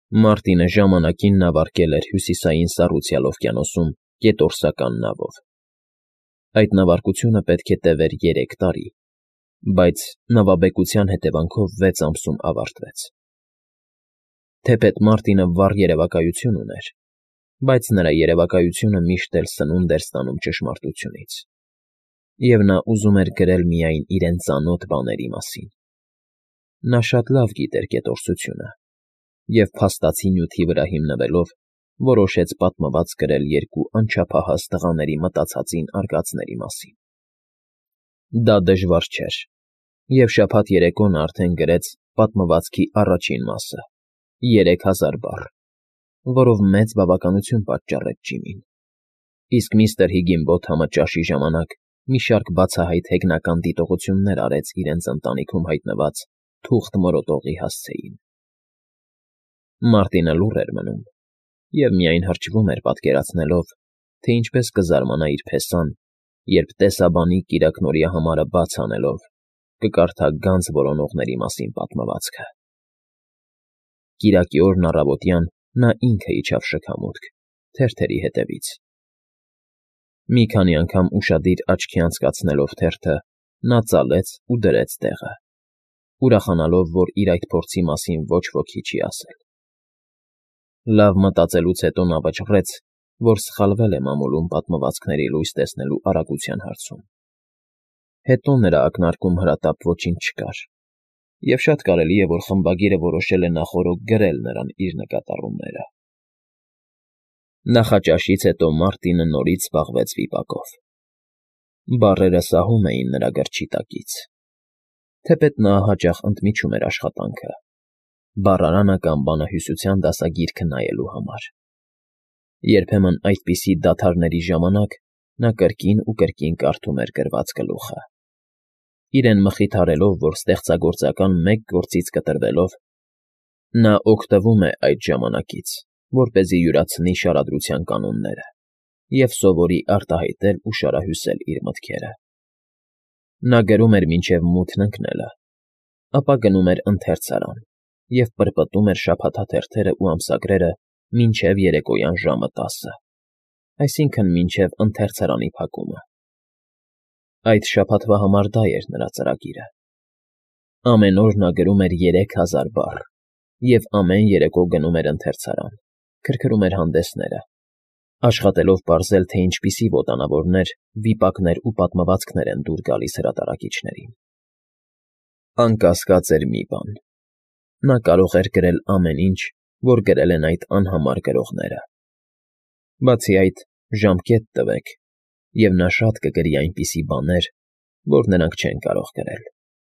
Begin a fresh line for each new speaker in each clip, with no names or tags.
Մարտինը ժամանակին նավարկել էր հյուսիսային Սառուցյալ օվկիանոսում գետորսական նավով։ Այդ նավարկությունը պետք է տևեր 3 տարի, բայց նավաբեկության հետևանքով 6 ամսում ավարտվեց։ Թեպետ Մարտինը վառ երևակայություն ուներ, բայց նրա երևակայությունը միշտ էլ սնունդ էր ստանում ճշմարտությունից, և նա ուզում էր գրել միայն իրեն ծանոթ բաների մասին։ Նա շատ լավ գիտեր գետորսությունը և փաստացի նյութի վրա հիմնվելով որոշեց պատմված գրել 2 անչափահաս տղաների մտածածին արկածների մասին։ Դա դժվար չէր, և շաբաթ երեկո նա արդեն գրեց պատմվածքի առաջին մասը՝ 3000 բառ, որով մեծ բավականություն պատճառեց Ջիմին, իսկ միստր Հիգինբոթամը ճաշի ժամանակ մի շարք բացահայտ հեգնական դիտողություններ արեց իրենց ընտանիքում հայտնված թուղթ մորոտողի հասցեին։ Մարտինը լուռ էր մնում և միայն հրճվում էր պատկերացնելով, թե ինչպես կզարմանա իր փեսան, երբ տեսաբանի կիրակնօրյա համարը բաց անելով կկարդա գանձ որոնողների մասին պատմվածքը։ Կիրակի օրն առավոտյան նա ինքը իջավ շքամուտք, թերթերի հետևից։ Մի քանի անգամ ուշադիր աչքի անցկացնելով թերթը, նա ծալեց ու դրեց տեղը, ուրախանալով, որ իր այդ փորձի մասին ոչ ոքի չի ասել։ Լավ մտածելուց հետո նա վճռեց, որ սխալվել է մամուլում պատմվածքների լույս տեսնելու արագության հարցում։ Հետո նրա ակնարկում հրատապ ոչինչ չկար, և շատ կարելի է, որ խմբագիրը որոշել է նախօրոք գրել նրան իր նկատառումները։ Նախաճաշից հետո Մարտինը նորից զբաղվեց վիպակով։ Բառերը սահում էին նրա գրչի տակից, թեպետ նա հաճախ ընդմիջում էր աշխատանքը՝ բառարանը կամ բանահյուսության դասագիրքը նայելու համար։ Երբեմն այդպիսի դադարների ժամանակ նա կրկին ու կրկին կարդում էր գրված գլուխը, իրեն մխիթարելով, որ ստեղծագործական մեկ գործից կտրվելով նա օգտվում է այդ ժամանակից, որպեսզի յուրացնի շարադրության կանոնները և սովորի արտահայտել ու շարահյուսել իր մտքերը։ Նա գրում էր մինչև մութն ընկնելը, ապա գնում էր ընթերցարան և պրպտում էր շաբաթաթերթերը ու ամսագրերը մինչև երեկոյան ժամը 10, այսինքն՝ մինչև ընթերցարանի փակումը։ Այդ շաբաթվա համար դա էր նրա ծրագիրը։ Ամեն օր նա գրում էր 3000 բառ և ամեն երեկո գնում էր ընթերցարան, քրքրում էր հանդեսները, աշխատելով պարզել, թե ինչպիսի ոտանավորներ, վիպակներ ու պատմվածքներ են դուր գալիս հրատարակիչներին։ Անկասկած էր մի բան. նա կարող էր գրել ամեն ինչ, որ գրել են այդ անհամար գրողները։ Բացի այդ, ժամկետ տվեք, և նա շատ կգրի այնպիսի բաներ, որ նրանք չեն կարող գրել։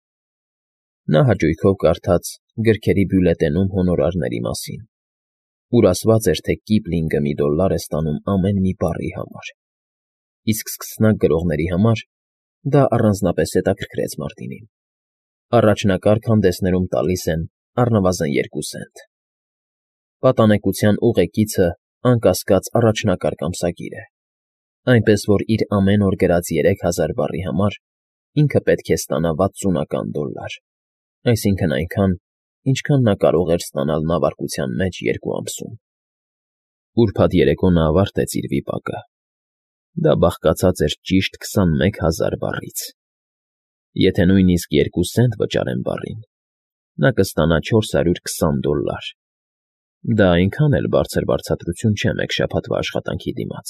Նա հաճույքով կարդաց գրքերի բյուլետենում հոնորարների մասին, ուր ասված էր, թե Կիպլինգը $1 է ստանում ամեն մի բառի համար, իսկ սկսնակ գրողների համար դա առանձնապես հետաքրքրեց Մարտինին։ Առաջնակարգ հանդեսներում տալիս են առնվազն 2 սենտ։ Պատանեկության ուղեկիցը, անկասկած, առաջնակարգ ամսագիր է, այնպես որ իր ամեն օր գրած 3000 բառի համար ինքը պետք է ստանա $60, այսինքն՝ այնքան, ինչքան նա կարող էր ստանալ նավարկության մեջ 2 ամսում։ Ուրբաթ երեկո նա ավարտեց իր վիպակը։ Դա բաղկացած էր ճիշտ 21000 բառից։ Եթե նույնիսկ 2 սենտ վճարեն բառին, նա կստանա $420։ Դա այնքան էլ բարձր վարձատրություն չէ մեկ շաբաթվա աշխատանքի դիմաց։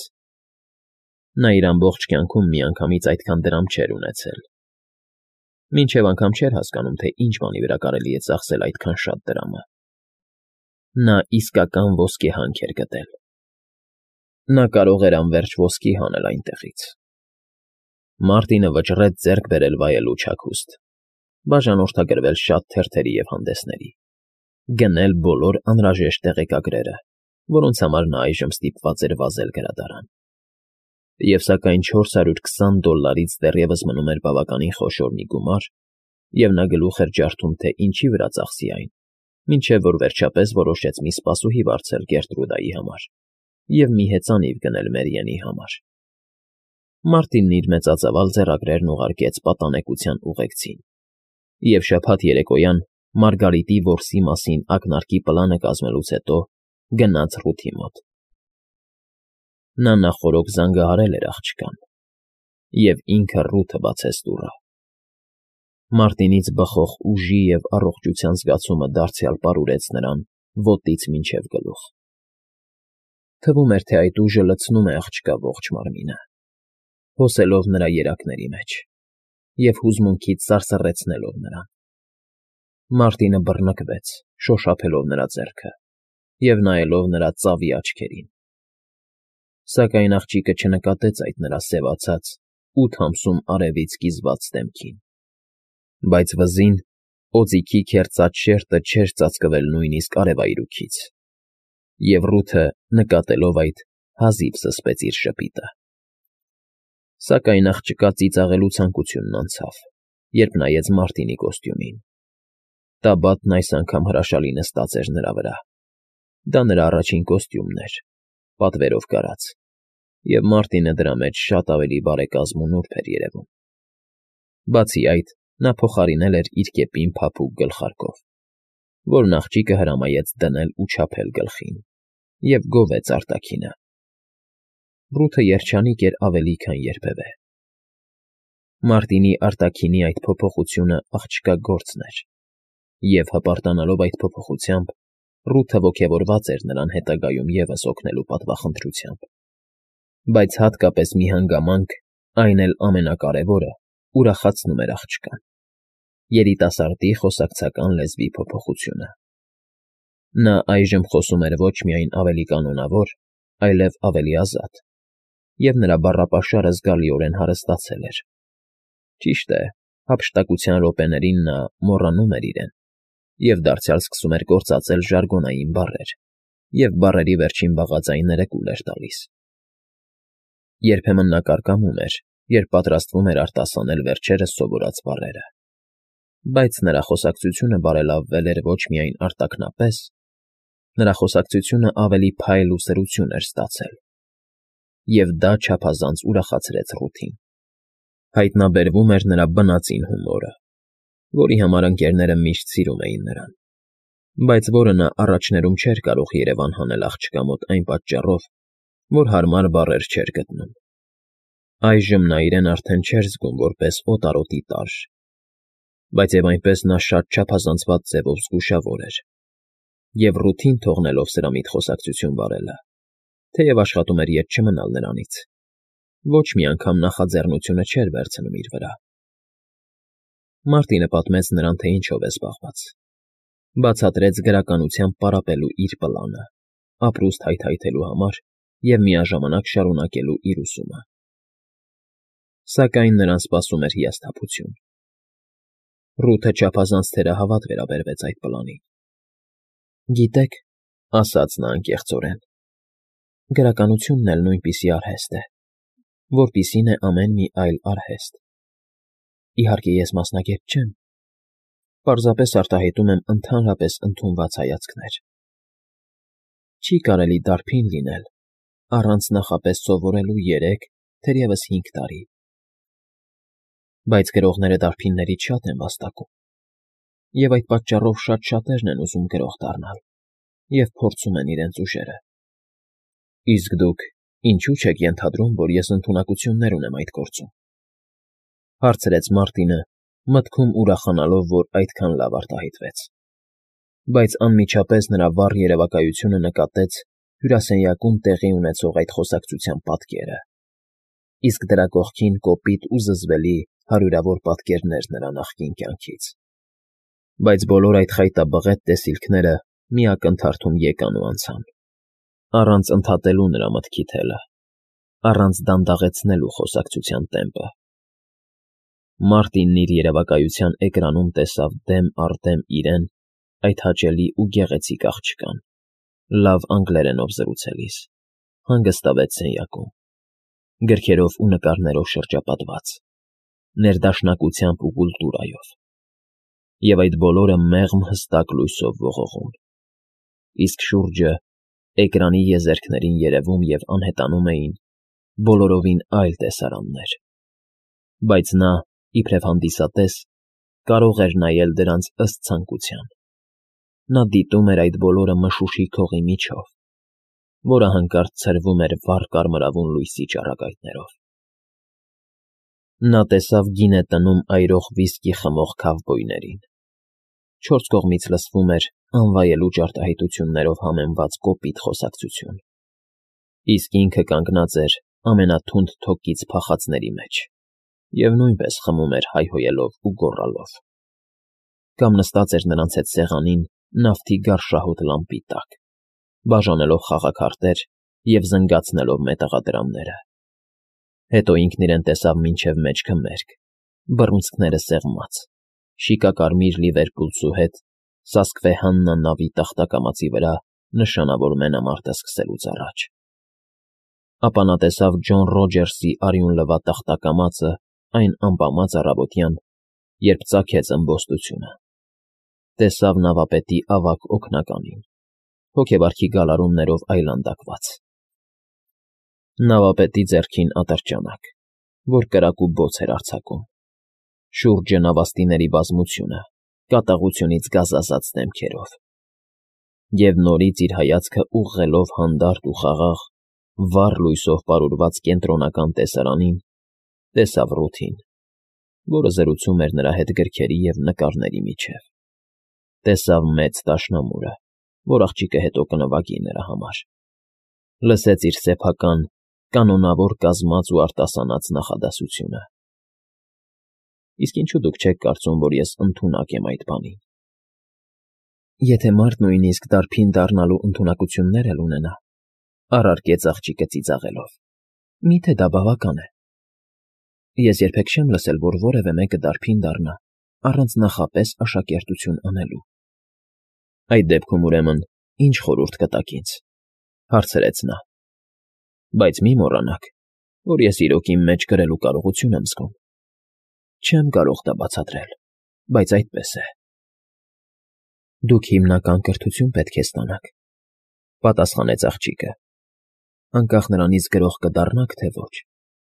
Նա իր ամբողջ կյանքում միանգամից այդքան դրամ չէր ունեցել։ Մինչև անգամ չէր հասկանում, թե ինչ բանի վրա կարելի է ծախսել այդքան շատ դրամը։ Նա իսկական ոսկե հանք էր գտել։ Նա կարող էր անվերջ ոսկի հանել այնտեղից։ Մարտինը վճռեց ձեռք բերել վայելուչ հագուստ, բաժանորդագրվել շատ թերթերի և հանդեսների, գնել բոլոր անհրաժեշտ տեղեկագրերը, որոնց համար նա այժմ ստիպված էր վազել գրադարան։ Եվ սակայն $420-ից դեռևս մնում էր բավականին խոշոր մի գումար, և նա գլուխ էր ջարդում, թե ինչի վրա ծախսի այն, մինչև որ վերջապես որոշեց մի սպասուհի վարձել Գերտրուդայի համար և մի հեծանիվ գնել Մերիենի համար։ Մարտինն իր մեծածավալ ձեռագրերն ուղարկեց պատանեկության ուղեկցին, և շաբաթ երեկոյան Մարգարիտի որսի մասին ակնարկի պլանը կազմելուց հետո գնաց Ռութի մոտ։ Նա նախօրոք զանգահարել էր աղջկան, և ինքը Ռութը բացեց դուռը։ Մարտինից բխող ուժի և առողջության զգացումը դարձյալ պարուրեց նրան ոտքից մինչև գլուխ։ Թվում էր, թե այդ ուժը լցնում է աղջկա ողջ մարմինը, հոսելով նրա երակների մեջ և հուզմունքից սարսռեցնելով նրան։ Մարտինը բռնկվեց, շոշափելով նրա ձեռքը և նայելով նրա ծավի աչքերին։ Սակայն աղջիկը չնկատեց այդ նրա սևացած, ութ ամսում արևից կիզված դեմքին։ Բայց վզին օձիքի քերծած շերտը չէր ծածկվել նույնիսկ արևայրուքից, և Ռութը, նկատելով այդ, հազիվ զսպեց իր ժպիտը։ Սակայն աղջկա ծիծաղելու ցանկությունն անցավ, երբ նայեց Մարտինի կոստյումին։ Տաբատն այս անգամ հրաշալի նստած էր նրա վրա։ Դա նրա առաջին կոստյումն էր, պատվերով կարած, և Մարտինը դրա մեջ շատ ավելի բարեկազմ ու նուրբ էր երևում։ Բացի այդ, նա փոխարինել էր իր կեպին փափուկ գլխարկով, որն աղջիկը հրամայեց դնել ու չափել գլխին, և գովեց արտաքինը։ Ռութը երջանիկ էր ավելի, քան երբևէ։ Մարտինի արտաքինի այդ փոփոխությունը աղջկա գործն էր, և, հպարտանալով այդ փոփոխությամբ, Ռութը ոգևորված էր նրան հետագայում ևս օգնելու պատվախնդրությամբ։ Բայց հատկապես մի հանգամանք, այն էլ ամենակարևորը, ուրախացնում էր աղջկան՝ երիտասարդի խոսակցական լեզվի փոփոխությունը։ Նա այժմ խոսում էր ոչ միայն ավելի կանոնավոր, այլև ավելի ազատ, և նրա բառապաշարը զգալիորեն հարստացել էր։ Ճիշտ է, հափշտակության րոպեներին նա մոռանում էր իրեն և դարձյալ սկսում էր գործածել ժարգոնային բառեր, և բառերի վերջին բաղաձայնները կուլ էր տալիս։ Երբեմն նա կարկամում էր, երբ պատրաստվում էր արտասանել վերջերս սովորած բառերը, բայց նրա խոսակցությունը բարելավվել էր ոչ միայն արտաքնապես, նրա խոսակցությունը ավելի փայլ ու սրություն էր ստացել, և դա չափազանց ուրախացրեց Ռութին։ Հայտնաբերվում էր նրա բնածին հումորը, որի համար ընկերները միշտ սիրում էին նրան, բայց որը նա առաջներում չէր կարող երևան հանել աղջկա մոտ այն պատճառով, որ հարմար բառեր չէր գտնում։ Այժմ նա իրեն արդեն չէր զգում որպես օտարոտի տարր, բայց և այնպես նա շատ չափազանցված ձևով զգուշավոր էր, և Ռութին թողնելով սրամիտ խոսակցություն վարելը, թեև աշխատում էր ետ չմնալ նրանից, ոչ մի անգամ նախաձեռնությունը չէր վերցնում իր վրա։ Մարտինը պատմեց նրան, թե ինչով է զբաղված, բացատրեց գրականությամբ պարապելու իր պլանը, ապրուստ հայթայթելու համար և միաժամանակ շարունակելու իր ուսումը։ Սակայն նրան սպասում էր հիասթափություն։ Ռութը չափազանց թերահավատ վերաբերվեց այդ պլանին։ «Գիտեք,֊ ասաց նա անկեղծորեն,֊ գրականությունն էլ նույնպիսի արհեստ է, որպիսին է ամեն մի այլ արհեստ։ Իհարկե, ես մասնագետ չեմ, պարզապես արտահայտում եմ ընդհանրապես ընդունված հայացքներ։ Չի կարելի դարբին լինել առանց նախապես սովորելու 3, թերևս 5 տարի։ Բայց գրողները դարբիններից շատ են վաստակում, և այդ պատճառով շատ շատերն են ուզում գրող դառնալ և փորձում են իրենց ուժերը։ Իսկ դուք ինչո՞ւ չեք ենթադրում, որ ես ընդունակություններ ունեմ այդ գործում,֊ հարցրեց Մարտինը, մտքում ուրախանալով, որ այդքան լավ արտահայտվեց։ Բայց անմիջապես նրա վառ երևակայությունը նկատեց հյուրասենյակում տեղի ունեցող այդ խոսակցության պատկերը, իսկ դրա կողքին կոպիտ ու զզվելի հարյուրավոր պատկերներ նրա նախկին կյանքից։ Բայց բոլոր այդ խայտաբղետ տեսիլքները մի ակնթարթում եկան ու անցան, առանց ընդհատելու նրա մտքի թելը, առանց դանդաղեցնելու խոսակցության տեմպը։ Մարտինն իր երևակայության էկրանում տեսավ դեմ առ դեմ իրեն, այդ հաճելի ու գեղեցիկ աղջկան, լավ անգլերենով զրուցելիս, հանգստավեց սենյակում, գրքերով ու նկարներով շրջապատված, ներդաշնակությամբ ու կուլտուրայով, և այդ բոլորը մեղմ հստակ լույսով ողողում, իսկ շուրջը, էկրանի եզերքներին երևում և անհետանում էին բոլորովին այլ տեսարաններ, բայց նա, իբրև հանդիսատես, կարող էր նայել դրանց ըստ ցանկության։ Նա դիտում էր այդ բոլորը մշուշի քողի միջով, որը հանկարծ ցրվում էր վառ կարմրավուն լույսի ճառագայթներով։ Նա տեսավ գինե տնում այրող վիսկի խմող քավբոյներին։ Չորս կողմից լսվում էր անվայելուչ արտահայտություններով համեմված կոպիտ խոսակցություն, իսկ ինքը կանգնած էր ամենաթունդ թոկից փախածների մեջ և նույնպես խմում էր հայհոյելով ու գոռալով, կամ նստած էր նրանց հետ սեղանին նավթի գարշահոտ լամպի տակ, բաժանելով խաղաքարտեր և զնգացնելով մետաղադրամները։ Հետո ինքն իրեն տեսավ մինչև մեջքը մերկ, բռունցքները սեղմած, շիկակարմիր Լիվերպուլցու հետ Սասկվեհաննա նավի տախտակամածի վրա նշանավոր մենամարտը սկսելուց առաջ։ Ապա նա տեսավ Ջոն Ռոջերսի արյուն լվա տախտակամածը այն ամպամած առավոտյան, երբ ծագեց ըմբոստությունը։ Տեսավ նավապետի ավագ օգնականին, հոգեվարքի գալարումներով այլանդակված։ Նավապետի ձեռքին ատրճանակ, որ կրակ ու բոց էր արձակում, շուրջը նավաստիների բազմությունը, կատաղությունից գազազած դեմքերով, և նորից իր հայացքը ուղղելով հանդարտ ու խաղաղ, վառ լույսով պարուրված կենտրոնական տեսարանին, տեսավ Ռութին, որը զրուցում էր նրա հետ գրքերի և նկարների միջև։ Տեսավ մեծ դաշնամուրը, որ աղջիկը հետո կնվագի նրա համար։ Լսեց իր սեփական, կանոնավոր կազմած ու արտասանած նախադասությունը։ Իսկ ինչու դուք չեք կարծում, որ ես ընդունակ եմ այդ բանին։ Եթե մարդ նույնիսկ դարբին դառնալու ընդունակություններ էլ ունենա, առարկեց աղջիկը ծիծաղելով, միթե դա բավական է։ Ես երբեք չեմ լսել, որ որևէ մեկը դարբին դառնա, առանց նախապես աշակերտություն անելու։ Այդ դեպքում ուրեմն ինչ խորհուրդ կտաք ինձ, հարցրեց նա։ Բայց մի մոռանաք, որ ես իրոք իմ մեջ գրելու կարողություն եմ զգում։ Չեմ կարող դա բացատրել, բայց այդպես է։ Դուք հիմնական կրթություն պետք է ստանաք, պատասխանեց աղջիկը, անկախ նրանից գրող կդառնաք, թե ոչ։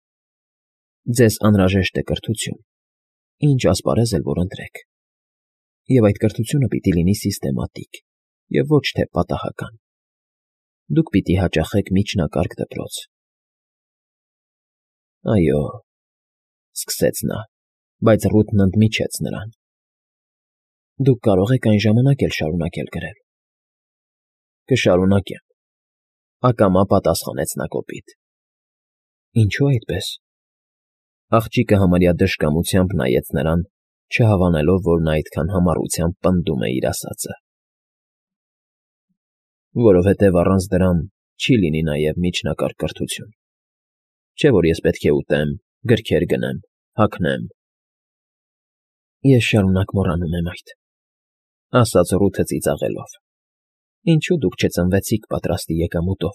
Ձեզ անհրաժեշտ է կրթություն, ինչ ասպարեզ էլ որ ընտրեք, և այդ կրթությունը պիտի լինի սիստեմատիկ և ոչ թե պատահական։ Դուք պիտի հաճախեք միջնակարգ դպրոց։ Այո, սկսեց նա, բայց Ռութն ընդմիջեց նրան։ Դուք կարող եք այն ժամանակ էլ շարունակել գրել։ Կշարունակեմ, ակամա պատասխանեց նա կոպիտ։ Ինչու այդպես։ Աղջիկը համարյա դժկամությամբ նայեց նրան, չհավանելով, որ նա այդքան համառությամբ պնդում է իր ասածը։ Որովհետև առանց դրան չի լինի նաև միջնակարգ կրթություն։ Չէ՞ որ ես պետք է ուտեմ, գրքեր գնեմ, հագնեմ։ Ես շարունակ մոռանում եմ այդ, ասաց Ռութը ծիծաղելով։ Ինչու դուք չծնվեցիք պատրաստի եկամուտով։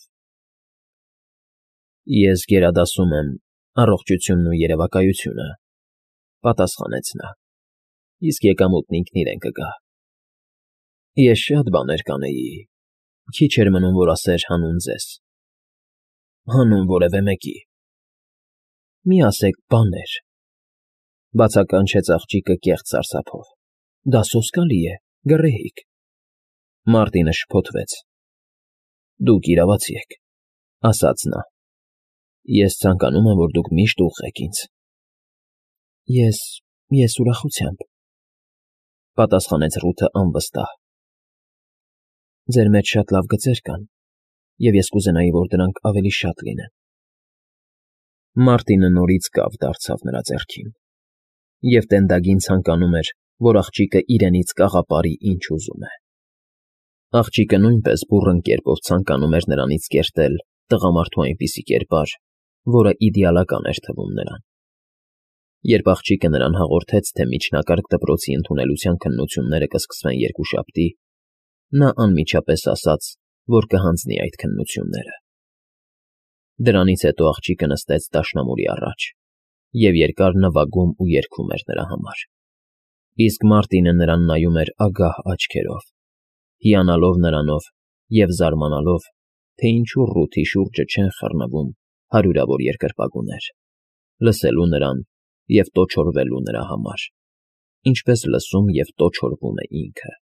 Ես գերադասում եմ առողջությունն ու երևակայությունը, պատասխանեց նա, իսկ եկամուտն ինքն իրեն կգա։ Ես շատ բաներ կանեի, քիչ էր մնում, որ ասեր հանուն ձեզ։ Հանուն որևէ մեկի։ Մի ասեք բաներ, բացականչեց աղջիկը կեղծ սարսափով։ Դա սոսկալի է, գռեհիկ։ Մարտինը շփոթվեց։ Դուք իրավացի եք, ասաց նա։ Ես ցանկանում եմ, որ դուք միշտ ուղղեք ինձ։ Ես ուրախությամբ, պատասխանեց Ռութը անվստահ։ Ձեր մեջ շատ լավ գծեր կան, և ես կուզենայի, որ դրանք ավելի շատ լինեն։ Մարտինը նորից կավ դարձավ նրա ձեռքին, և տենդագին ցանկանում էր, որ աղջիկը իրենից կաղապարի ինչ ուզում է։ Աղջիկը նույնպես բուռն կերպով ցանկանում էր նրանից կերտել տղամարդու այնպիսի կերպար, որը իդեալական էր թվում նրան։ Երբ աղջիկը նրան հաղորդեց, թե միջնակարգ դպրոցի ընդունելության քննությունները կսկսվեն երկուշաբթի, նա անմիջապես ասաց, որ կհանձնի այդ քննությունները։ Դրանից հետո աղջիկը նստեց դաշնամուրի առաջ և երկար նվագում ու երգում էր նրա համար։ Իսկ Մարտինը նրան նայում էր ագահ աչքերով, հիանալով նրանով և զարմանալով, թե ինչու Ռութի շուրջը չեն խռնվում հարյուրավոր երկրպագուներ, լսելու նրան և տոչորվելու նրա համար, ինչպես լսում և տոչորվում է ինքը։